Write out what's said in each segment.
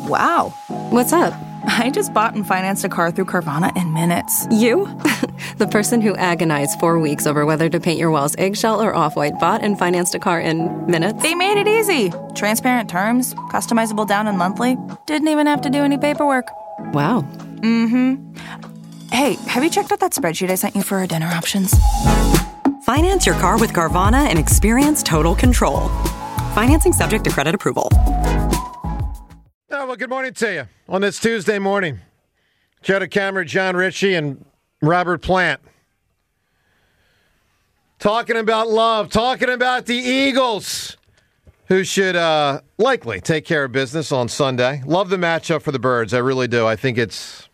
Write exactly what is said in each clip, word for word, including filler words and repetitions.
Wow. What's up? I just bought and financed a car through Carvana in minutes. You? The person who agonized four weeks over whether to paint your walls eggshell or off-white bought and financed a car in minutes? They made it easy. Transparent terms, customizable down and monthly. Didn't even have to do any paperwork. Wow. Mm-hmm. Hey, have you checked out that spreadsheet I sent you for our dinner options? Finance your car with Carvana and experience total control. Financing subject to credit approval. Oh, well, good morning to you on this Tuesday morning. Joe DeCamera, John Ritchie, and Robert Plant. Talking about love, talking about the Eagles, who should uh, likely take care of business on Sunday. Love the matchup for the Birds. I really do. I think it's...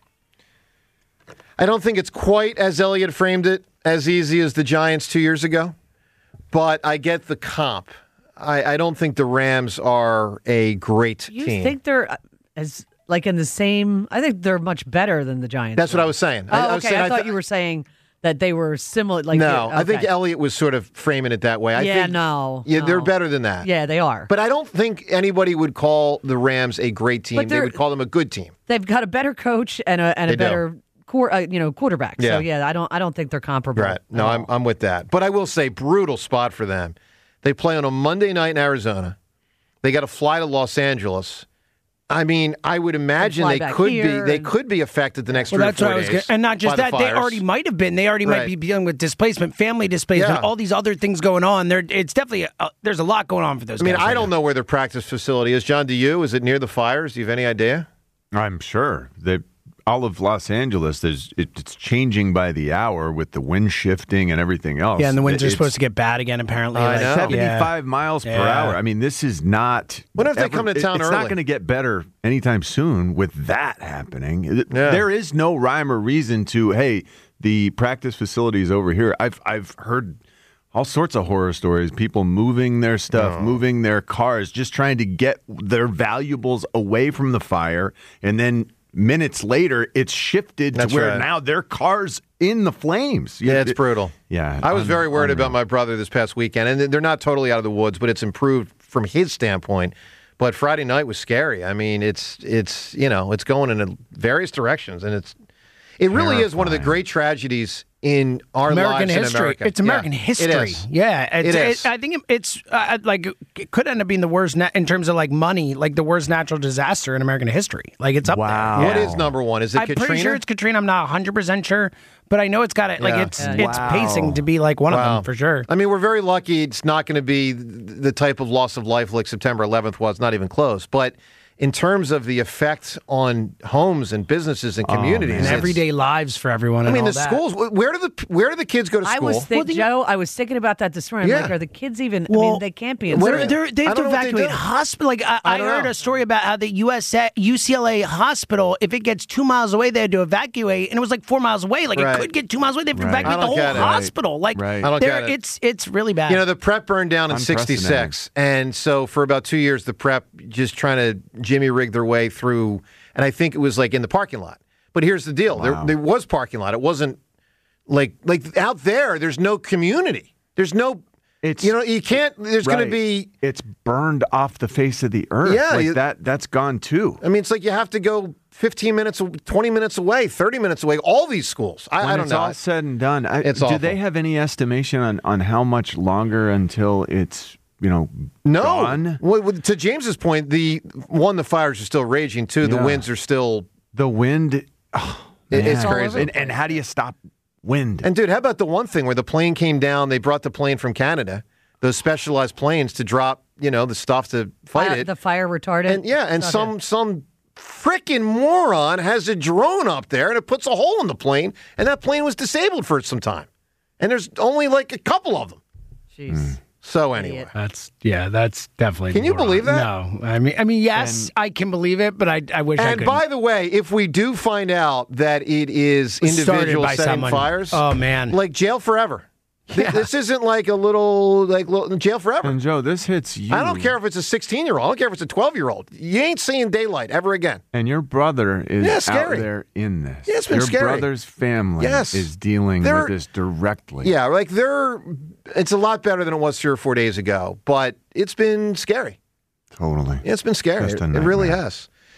I don't think it's quite as Elliott framed it, as easy as the Giants two years ago, but I get the comp. I, I don't think the Rams are a great you team. You think they're as like in the same? I think they're much better than the Giants. That's what I was saying. Oh, I, I okay. was saying, I, I thought th- you were saying that they were similar. Like no, okay. I think Elliott was sort of framing it that way. I yeah, think, no, yeah, no. they're better than that. Yeah, they are. But I don't think anybody would call the Rams a great team. They would call them a good team. They've got a better coach and a and they a better. Do. Uh, you know, quarterback. Yeah. So yeah, I don't, I don't think they're comparable. Right? No, I'm, I'm with that. But I will say, brutal spot for them. They play on a Monday night in Arizona. They got to fly to Los Angeles. I mean, I would imagine they could be, they and... could be affected the next well, three that's or four what I was days. gonna, and not just the that, they fires. already might have been. They already might right. be dealing with displacement, family displacement, Yeah. all these other things going on. There, it's definitely a, there's a lot going on for those. I mean, guys I right don't now. know where their practice facility is. John, do you? Is it near the fires? Do you have any idea? I'm sure that. All of Los Angeles, there's it, it's changing by the hour with the wind shifting and everything else. Yeah, and the winds it's, are supposed to get bad again, apparently. I like know. seventy-five yeah. miles per Yeah. hour. I mean, this is not... What if they ever, come to town it, It's early? not going to get better anytime soon with that happening. Yeah. There is no rhyme or reason to, hey, the practice facility is over here. I've I've heard... all sorts of horror stories, people moving their stuff, oh. moving their cars, just trying to get their valuables away from the fire, and then minutes later, it's shifted That's to where right. now their car's in the flames. Yeah, it's brutal. Yeah. I was un- very worried unreal. about my brother this past weekend, and they're not totally out of the woods, but it's improved from his standpoint. But Friday night was scary. I mean, it's it's you know it's going in a various directions, and it's it really is one of the great tragedies in our American lives history. in America. It's American yeah, history. It is. Yeah, it's, It is. It, I think it's uh, like it could end up being the worst na- in terms of like money, like the worst natural disaster in American history. Like it's up Wow. there. What Yeah. is number one? Is it I'm Katrina? pretty sure it's Katrina. I'm not one hundred percent sure, but I know it's got it. Like Yeah. it's Yeah. it's Wow. pacing to be like one Wow. of them for sure. I mean, we're very lucky it's not going to be the type of loss of life like September eleventh was, not even close. But in terms of the effect on homes and businesses and communities, And it's- everyday lives for everyone. I and mean, all the that. schools. Where do the where do the kids go to I school? was thinking, Joe. I was thinking about that this morning. Yeah. Like, are the kids even? I Well, mean, they can't be. In where- school. They're, they I have to don't know what they evacuate do. hospital. Like I, I I don't heard know. a story about how the U S A, U C L A hospital, if it gets two miles away, they had to evacuate, and it was like four miles away. Like Right. it could get two miles away, they have to Right. evacuate I the don't whole get it. hospital. Like Right. I don't they're- get it. it's it's really bad. You know, the prep burned down in Unprecedented. sixty-six. And so for about two years, the prep just trying to Jimmy rig their way through. And I think it was like in the parking lot. But here's the deal. There, Wow. there was parking lot. It wasn't like like out there, there's no community. There's no, It's you know, you can't, there's going right. to be, It's burned off the face of the earth. Yeah, like you- that. That's gone too. I mean, it's like you have to go fifteen minutes, twenty minutes away, thirty minutes away, all these schools. I, When I don't it's know. all said and done, I, It's do awful. they have any estimation on, on how much longer until it's you know No. gone? Well, well, to James's point, the one, the fires are still raging. Two, the Yeah. winds are still. The wind. Oh, It- it's man. crazy. And, and how do you stop wind? And dude, how about the one thing where the plane came down? They brought the plane from Canada, those specialized planes to drop, you know, the stuff to fight Fire- it. the fire retardant. And yeah, and stuff, some yeah. some frickin' moron has a drone up there and it puts a hole in the plane, and that plane was disabled for some time. And there's only like a couple of them. Jeez. So anyway, That's yeah, that's definitely. Can you moron. believe that? No, I mean, I mean, yes, I can believe it, but I, I wish I and could. by the way, if we do find out that it is individuals by setting someone. fires, Oh man, like jail forever. Th- This isn't like a little like little, jail forever. And Joe, this hits you. I don't care if it's a sixteen-year-old. I don't care if it's a twelve-year-old. You ain't seeing daylight ever again. And your brother is Yeah, out scary. there in this. Yeah, it's been your scary. brother's family Yes. is dealing They're- with this directly. Yeah, like they're. It's a lot better than it was three or four days ago, but it's been scary. Totally. Yeah, it's been scary. Just It, a it really nightmare. has.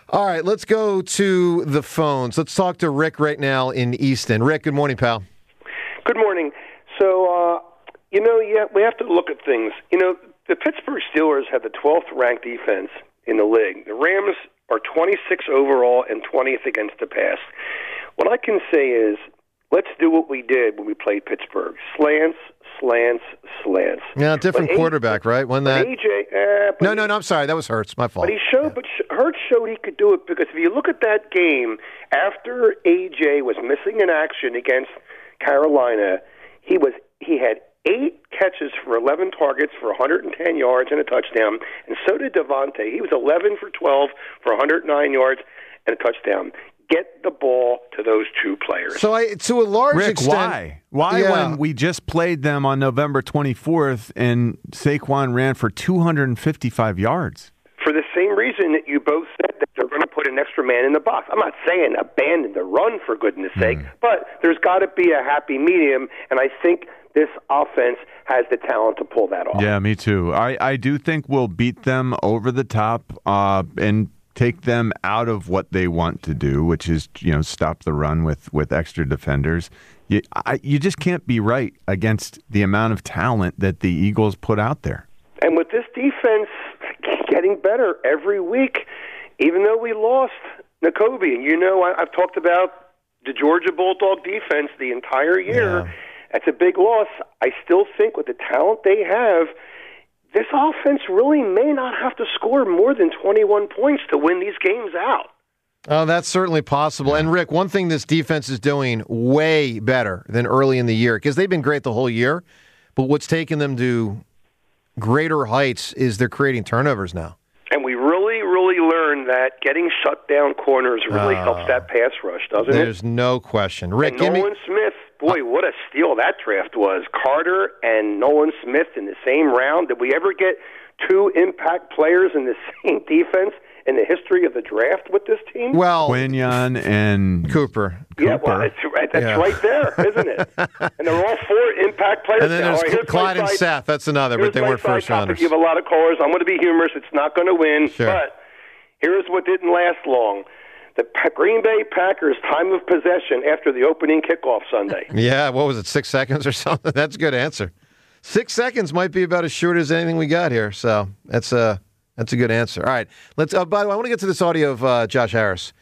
All right, let's go to the phones. Let's talk to Rick right now in Easton. Rick, good morning, pal. Good morning. So, uh, you know, yeah, we have to look at things. You know, the Pittsburgh Steelers have the twelfth ranked defense in the league. The Rams are twenty-sixth overall and twentieth against the pass. What I can say is, let's do what we did when we played Pittsburgh. Slants, slants, slants. Yeah, different but quarterback, A- right? When that A J, uh, No, no, no, I'm sorry. That was Hurts. My fault. But he showed, yeah. but Hurts showed he could do it, because if you look at that game, after A J was missing in action against Carolina, he was he had eight catches for eleven targets for one hundred ten yards and a touchdown, and so did Devontae. He was eleven for twelve for one hundred nine yards and a touchdown. Get the ball to those two players. So, I, to a large Rick, extent, why? Why yeah. when we just played them on November twenty-fourth and Saquon ran for two hundred fifty-five yards? For the same reason that you both said that they're going to put an extra man in the box. I'm not saying abandon the run, for goodness sake, Mm. but there's got to be a happy medium, and I think this offense has the talent to pull that off. Yeah, me too. I, I do think we'll beat them over the top uh, and take them out of what they want to do, which is, you know, stop the run with, with extra defenders. You, I, you just can't be right against the amount of talent that the Eagles put out there. And with this defense getting better every week, even though we lost Nakobe, and you know I, I've talked about the Georgia Bulldog defense the entire year. Yeah. That's a big loss. I still think with the talent they have, this offense really may not have to score more than twenty-one points to win these games out. Oh, that's certainly possible. And, Rick, one thing this defense is doing way better than early in the year, because they've been great the whole year, but what's taken them to greater heights is they're creating turnovers now. And we really, really learned that getting shut down corners really Uh, helps that pass rush, doesn't There's it? no question. Rick, and give me... Nolan Smith, boy, what a steal that draft was. Carter and Nolan Smith in the same round. Did we ever get two impact players in the same defense in the history of the draft with this team? Well, Quinyon and Cooper. Yeah, well, that's, right, that's Yeah. right there, isn't it? And they're all four impact players. And then now. there's All right, here's Clyde my and side- Seth. That's another, but here's they my weren't side first topic. rounders. You have a lot of callers. I'm going to be humorous. It's not going to win. Sure. But here's what didn't last long. The Pa- Green Bay Packers' time of possession after the opening kickoff Sunday. Yeah, what was it, six seconds or something? That's a good answer. Six seconds might be about as short as anything we got here, so that's a that's a good answer. All right, let's. Uh, by the way, I want to get to this audio of uh, Josh Harris.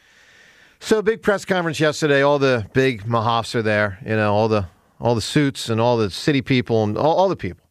So, big press conference yesterday. All the big Mahofs are there. You know, all the all the suits and all the city people and all, all the people.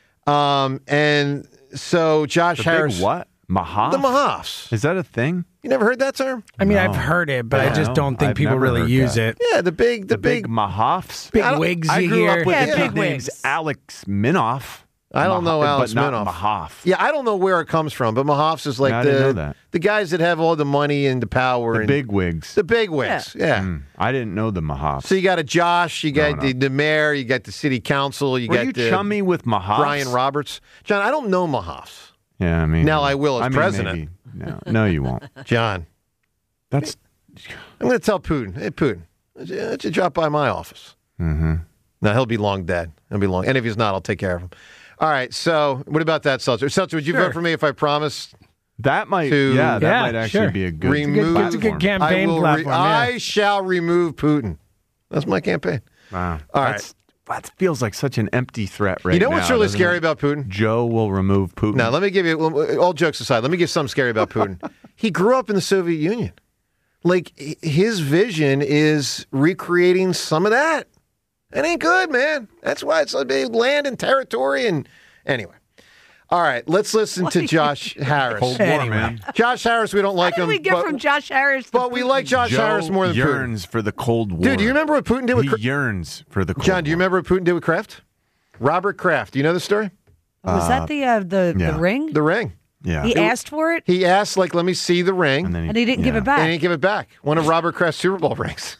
Um, and so Josh the Harris, big what? Mahaf? the Mahofs. Is that a thing? You never heard that term? I mean, No. I've heard it, but I Yeah. just don't think I've people never really heard use that. it. Yeah, the big, the, The big, Mahofs? Big I don't- wigs I you grew hear. up with Yeah, the big kid named wigs. Alex Minoff. I don't know Mah- Alex but not Minoff. Mahaf. Yeah, I don't know where it comes from, but Mahofs is like Yeah, I the didn't know that. the guys that have all the money and the power The and big wigs. the big wigs. Yeah. Mm, I didn't know the Mahafs. So you got a Josh, you got No, the, no. the mayor, you got the city council, you Were got you the chummy with Mahafs? Brian Roberts. John, I don't know Mahofs. Yeah, I mean. Now I will as I mean, president. maybe- no, no, you won't. John, That's. I'm going to tell Putin. Hey, Putin, why don't you, why don't you drop by my office? Mm-hmm. No, he'll be long dead. He'll be long. And if he's not, I'll take care of him. All right. So, what about that, Seltzer? Seltzer, would you Sure. vote for me if I promised That might. To- yeah, that Yeah, might actually sure. be a good. remove? It's a good platform. I campaign will. platform. yeah. I shall remove Putin. That's my campaign. Wow. All right. That's, that feels like such an empty threat right now. You know what's really doesn't scary it? about Putin? Joe will remove Putin. Now, let me give you, all jokes aside, let me give something scary about Putin. He grew up in the Soviet Union. Like, h- his vision is recreating some of that. It ain't good, man. That's why it's a big land and territory. And anyway. All right, let's listen to Josh Harris. Cold War, Anyway. man. Josh Harris, we don't like How him. did we get but, from Josh Harris to but we Putin? like Josh Joe Harris more than Putin. yearns for the Cold War. Dude, do you remember what Putin did with He Kraft? yearns for the Cold John, do you War. remember what Putin did with Kraft? Robert Kraft. Do you know the story? Was that the uh, the, yeah. the ring? The ring. Yeah. He asked for it, He asked, like, let me see the ring. and, then and he didn't give yeah. it back. And he didn't give it back. One of Robert Kraft's Super Bowl rings.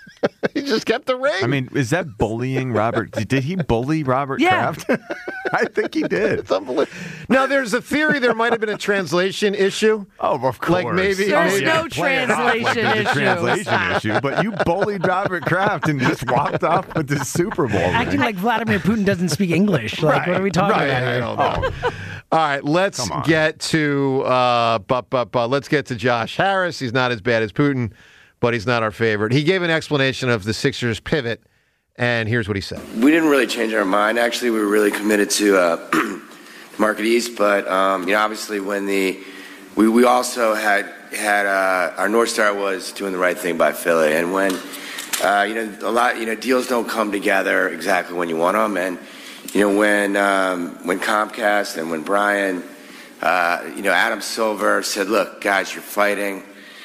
He just kept the ring. I mean, is that bullying Robert? Did, did he bully Robert Yeah. Kraft? I think he did. it's unbelievable. Now, there's a theory there might have been a translation issue. Oh, of course. Like maybe- There's maybe- no Play it off like translation there's a issue. translation issue, but you bullied Robert Kraft and just walked off with the Super Bowl Acting ring. like Vladimir Putin doesn't speak English. Like, what are we talking Right, about I here? don't know. All right, let's Come on. get to uh, but, but, but, let's get to Josh Harris. He's not as bad as Putin, but he's not our favorite. He gave an explanation of the Sixers' pivot, and here's what he said. We didn't really change our mind. Actually, we were really committed to uh, Market East, but um, you know, obviously, when the we we also had had uh, our North Star was doing the right thing by Philly, and when uh, you know a lot, you know, deals don't come together exactly when you want them, and you know when um, when Comcast and when Brian, uh, you know, Adam Silver said, "Look, guys, you're fighting.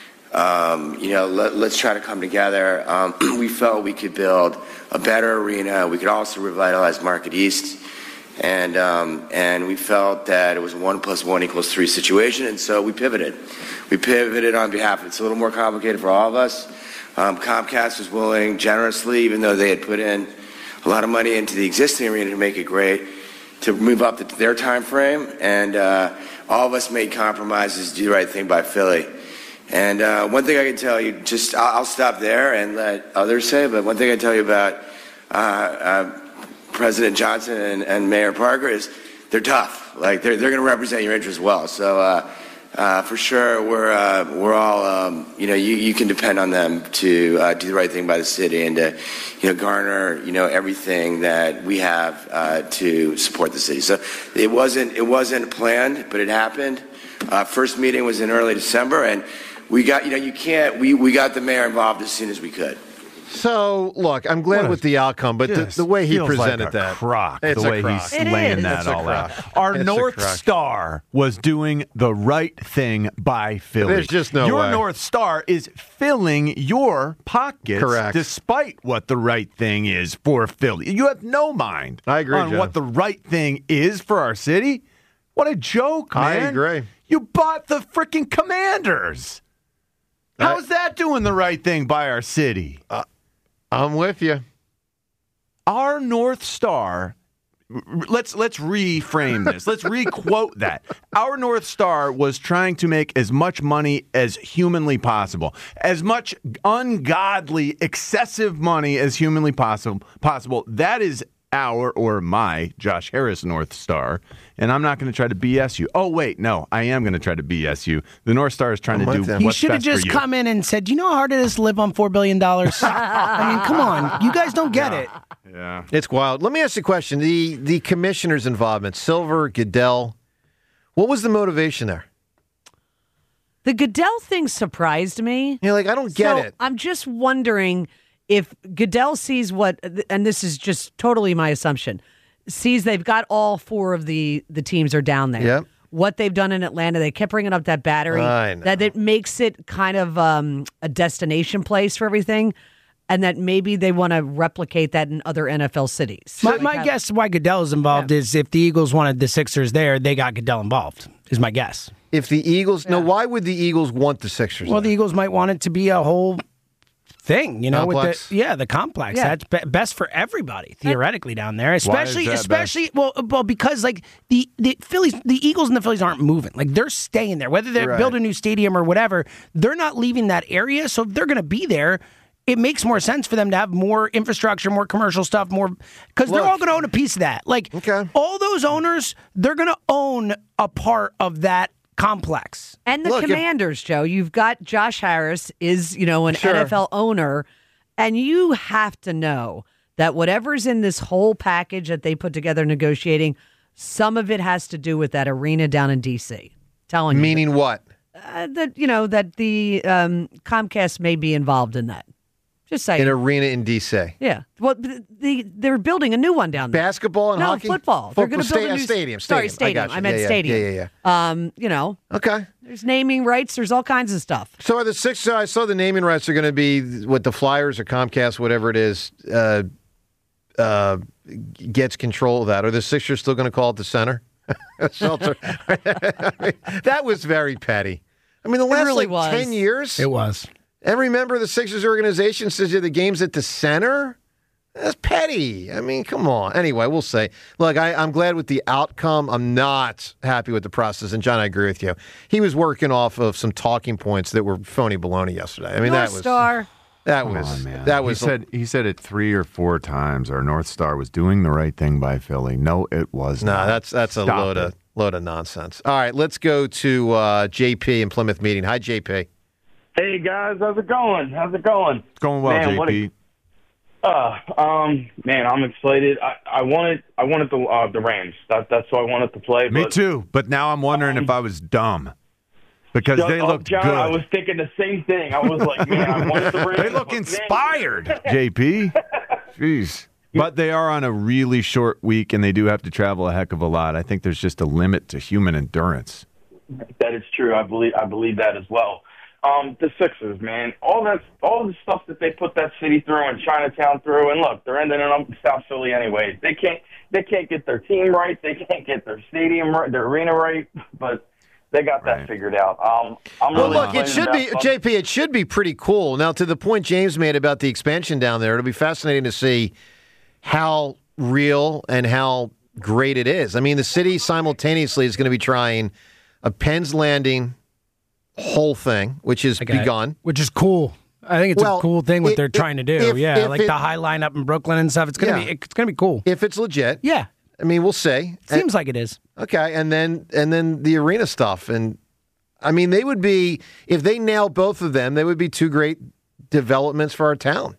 Um, you know, let, let's try to come together." Um, we felt we could build a better arena. We could also revitalize Market East. And um, and we felt that it was a one plus one equals three situation, and so we pivoted. We pivoted on behalf of, it's a little more complicated for all of us. Um, Comcast was willing generously, even though they had put in a lot of money into the existing arena to make it great, to move up to their time frame. And uh, all of us made compromises to do the right thing by Philly. And uh, one thing I can tell you, just I'll, I'll stop there and let others say, but one thing I can tell you about uh, uh, President Johnson and, and Mayor Parker is they're tough. Like they're they're going to represent your interests well. So uh, uh, for sure, we're uh, we're all um, you know you, you can depend on them to uh, do the right thing by the city and to you know garner you know everything that we have uh, to support the city. So it wasn't it wasn't planned, but it happened. Uh, first meeting was in early December, and we got you know you can't we we got the mayor involved as soon as we could. So, look, I'm glad What a- with the outcome, but the, the way he Feels presented like a that. crock, It's the a way crock. he's It laying is. that It's a all out. crock. Our It's a North crock. Star was doing the right thing by Philly. There's just no Your way. North Star is filling your pockets, Correct. despite what the right thing is for Philly. You have no mind I agree, on Joe. what the right thing is for our city. What a joke, I man. agree. You bought the freaking Commanders. How's that doing the right thing by our city? Uh, I'm with you. Our North Star, let's let's reframe this. Let's re-quote that. Our North Star was trying to make as much money as humanly possible, as much ungodly, excessive money as humanly possible. Possible. That is our or my Josh Harris North Star, and I'm not going to try to B S you. Oh wait, no, I am going to try to B S you. The North Star is trying I'm to do with you. He what's should have best for just you. come in and said, "You know how hard it is to live on four billion dollars? I mean, come on. You guys don't get it. Yeah. It's wild. Let me ask you a question. The the commissioner's involvement, Silver, Goodell, what was the motivation there? The Goodell thing surprised me. You're like, I don't get so it. I'm just wondering if Goodell sees what, and this is just totally my assumption, sees they've got all four of the, the teams are down there. Yep. What they've done in Atlanta, they kept bringing up that battery. I know. That it makes it kind of um, a destination place for everything, and that maybe they want to replicate that in other N F L cities. My, Like my have- guess why Goodell is involved Yeah. is if the Eagles wanted the Sixers there, they got Goodell involved, is my guess. If the Eagles, no, why would the Eagles want the Sixers? Well, the there? Eagles might want it to be a whole thing, you know, Complex? with the yeah, the complex. Yeah. That's be- best for everybody theoretically down there, is especially that especially well, well because like the the Phillies, the Eagles and the Phillies aren't moving. Like they're staying there, whether they Right. build a new stadium or whatever. They're not leaving that area, so if they're going to be there. It makes more sense for them to have more infrastructure, more commercial stuff, more because they're Look. all going to own a piece of that. Like Okay. all those owners, they're going to own a part of that complex. And the Look, if- Commanders, Joe, you've got Josh Harris is, you know, an Sure. N F L owner, and you have to know that whatever's in this whole package that they put together negotiating, some of it has to do with that arena down in D C. Telling Meaning what? you uh, that you know that the um, Comcast may be involved in that. Just saying. An arena in D C. Yeah. Well, the, the, they're building a new one down there. Basketball and no, hockey? football. They're going to Football, build a sta- new stadium, Sorry, stadium. I stadium. got you. I, meant Yeah, yeah, stadium. yeah, yeah, yeah. Um, you know, Okay. there's naming rights. There's all kinds of stuff. So are the Sixers, I saw the naming rights are going to be what the Flyers or Comcast, whatever it is, uh, uh, gets control of that. Are the Sixers still going to call it the Center? Shelter. I mean, that was very petty. I mean, the last really like was. ten years, It was. every member of the Sixers organization says yeah, the game's at the Center. That's petty. I mean, come on. Anyway, we'll say. Look, I, I'm glad with the outcome. I'm not happy with the process. And John, I agree with you. He was working off of some talking points that were phony baloney yesterday. I mean, North that was Star. that Come was on, man. that was He said he said it three or four times. Our North Star was doing the right thing by Philly. No, it was no. not. That's that's a Stop load it. of Load of nonsense. All right, let's go to uh, J P in Plymouth Meeting. Hi, J P. Hey guys, how's it going? How's it going? It's going well, man, J P. What a, uh, um, man, I'm excited. I, I wanted, I wanted the uh, the Rams. That, that's who I wanted to play. Me but, too. But now I'm wondering um, if I was dumb because John, they looked John, good. I was thinking the same thing. I was like, man, I wanted the Rams. They look but, inspired, man. J P. Jeez. But they are on a really short week, and they do have to travel a heck of a lot. I think there's just a limit to human endurance. That is true. I believe, I believe that as well. Um, the Sixers, man, all that, all the stuff that they put that city through and Chinatown through, and look, they're ending up in South Philly anyway. They can't, they can't get their team right. They can't get their stadium right, their arena right, but they got that Right. figured out. Um, I'm Well, really look, it excited should be, about- J P, it should be pretty cool. Now, to the point James made about the expansion down there, it'll be fascinating to see how real and how great it is. I mean, the city simultaneously is going to be trying a Penn's Landing whole thing, which is Okay. begun. Which is cool. I think it's Well, a cool thing what it- they're it- trying to do. if- yeah, if like it- the High Line up in Brooklyn and stuff. It's gonna Yeah. be it's gonna be cool. If it's legit. Yeah, I mean, we'll see. seems like it is. Okay, and then and then the arena stuff, and I mean, they would be if they nail both of them, they would be two great developments for our town.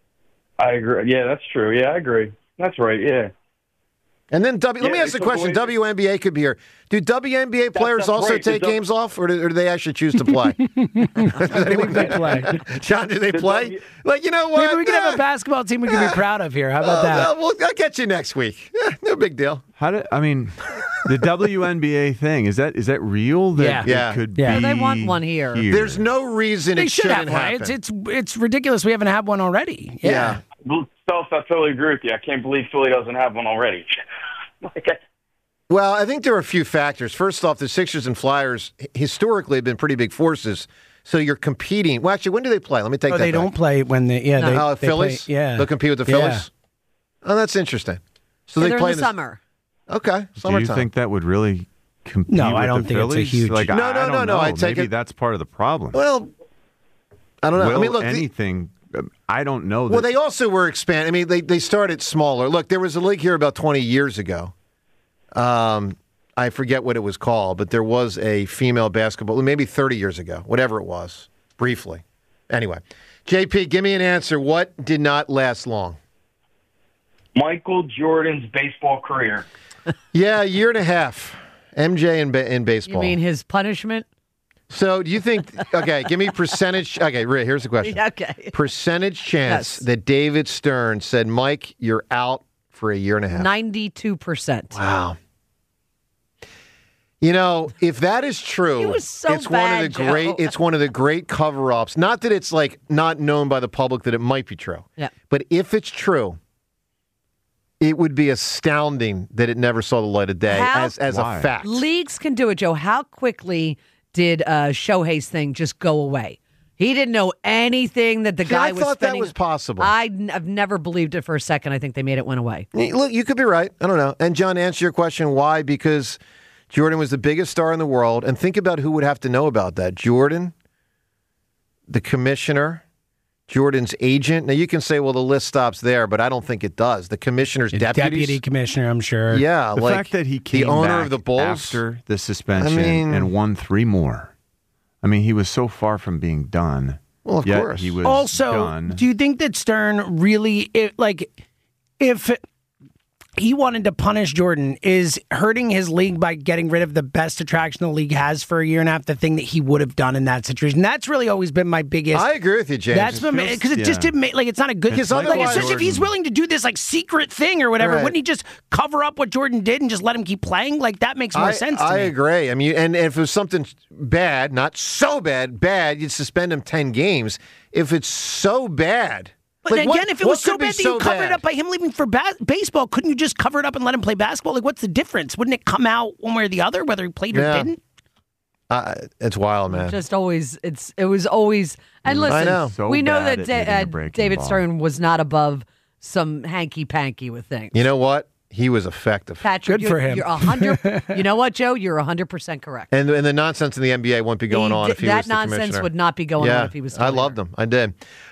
I agree. Yeah, that's true. Yeah, I agree. That's right. Yeah. And then W. let Yeah, me ask it's the a question: way- W N B A could be here. Do W N B A players that's also right. The take W- games off, or do, or do they actually choose to play? I believe they play. John, do they The play? W- Like, you know what? Maybe we can have Yeah. a basketball team we can be proud of here. How about Oh, that? well, we'll- I'll get you next week. Yeah, no big deal. How did I mean the W N B A thing? Is that is that real? That Yeah. it Yeah. could Yeah. be Well, they want one here. There's no reason They it should have shouldn't one. happen. It's, it's it's ridiculous we haven't had one already. Yeah. yeah. Well, Phelps, I totally agree with you. I can't believe Philly doesn't have one already. like, I- Well, I think there are a few factors. First off, the Sixers and Flyers h- historically have been pretty big forces. So you're competing. Well, actually, when do they play? Let me take Oh, that they back. don't play when they yeah they, Oh, they Phillies? play, yeah They'll compete with the Yeah. Phillies? Oh, that's interesting. So Yeah, they they're play in the summer. Okay, Do summertime. you think that would really compete? No, I with don't the think it's a Phillies? huge- Like, No, I, no, I no, don't no, know. I take Maybe it- that's part of the problem. Well, I don't know. Will I mean, look, the- anything. I don't know. That, well, they also were expanding. I mean, they, they started smaller. Look, there was a league here about twenty years ago. Um, I forget what it was called, but there was a female basketball, maybe thirty years ago, whatever it was, briefly. Anyway, J P, give me an answer. What did not last long? Michael Jordan's baseball career. Yeah, a year and a half. M J in, ba- in You baseball. mean his punishment? So do you think, okay, give me percentage. Okay, Ria, here's the question. Okay. Percentage chance Yes. that David Stern said, Mike, you're out for a year and a half. ninety-two percent. Wow. You know, if that is true, He was so it's one of bad, the Joe. great it's one of the great cover-ups. Not that it's like not known by the public that it might be true. Yeah. But if it's true, it would be astounding that it never saw the light of day How- as as Why? a fact. Leagues can do it, Joe. How quickly did uh, Shohei's thing just go away? He didn't know anything that the See, guy I was thought that spending- was possible. I, have never believed it for a second. I think they made it went away. Look, you could be right. I don't know. And John, answer your question. Why? Because Jordan was the biggest star in the world. And think about who would have to know about that. Jordan, the commissioner, Jordan's agent. Now, you can say, well, the list stops there, but I don't think it does. The commissioner's The deputies. deputy commissioner, I'm sure. Yeah, the like fact that he came the owner back of the Bulls. after the suspension I mean- and won three more. I mean, he was so far from being done. Well, of yet course. he was Also, done. do you think that Stern really, it, like, if he wanted to punish Jordan, is hurting his league by getting rid of the best attraction the league has for a year and a half the thing that he would have done in that situation? That's really always been my biggest. I agree with you, James. That's because it just yeah. didn't make like it's not a good Because like, otherwise- especially if he's willing to do this like secret thing or whatever. Right. Wouldn't he just cover up what Jordan did and just let him keep playing? Like that makes more I, sense to I me. agree. I mean, and, and if it was something bad, not so bad, bad, you'd suspend him ten games. If it's so bad. But like, again, what- if it what was so could be bad that you covered bad? it up by him leaving for ba- baseball, couldn't you just cover it up and let him play basketball? Like, what's the difference? Wouldn't it come out one way or the other, whether he played or Yeah. didn't? Uh, it's wild, man. Just always, it's it was always. And listen, I know. So we know bad that at Da- hitting a uh, breaking David ball. Stern was not above some hanky panky with things. You know what? He was effective. Patrick, Good you're, for him. You're a hundred. You know what, Joe? You're a hundred percent correct. And, and the nonsense in the N B A wouldn't be going He on did- if he that was the nonsense commissioner. would not be going yeah, on if he was. I still loved here. him. I did.